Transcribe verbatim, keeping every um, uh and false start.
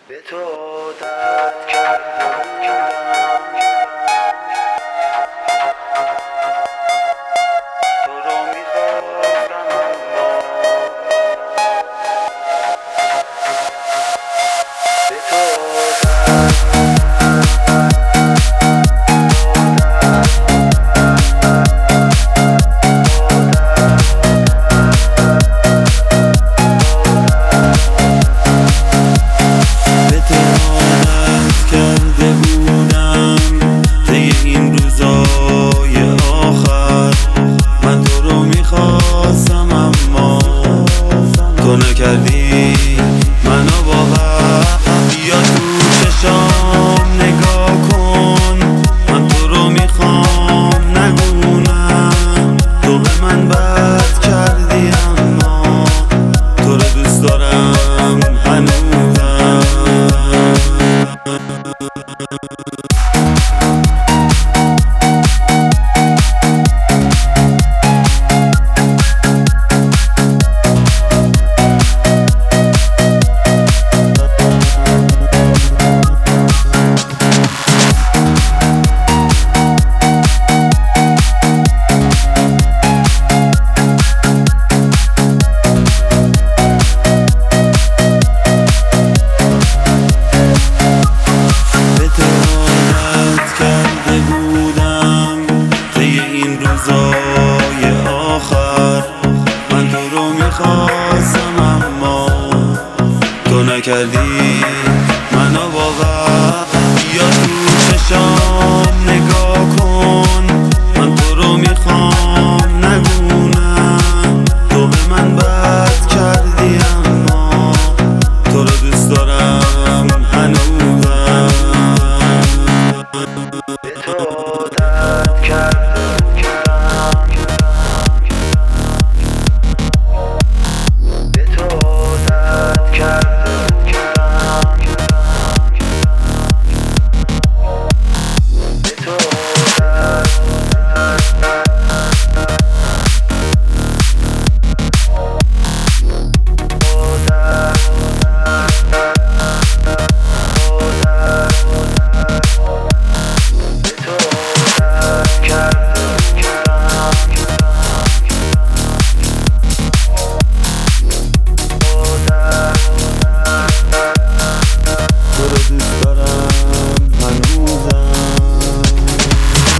به تو عادت کرده بودم، تو رو میخواستم اما به تو عادت نکردی منو باور. بیا تو چشام نگاه کن، من تو رو میخوام نگو نه. تو به من بد کردی اما تو رو دوست دارم هنوزم. روزای آخر من تو رو میخواستم اما تو نکردی منو باور. بیا تو چشام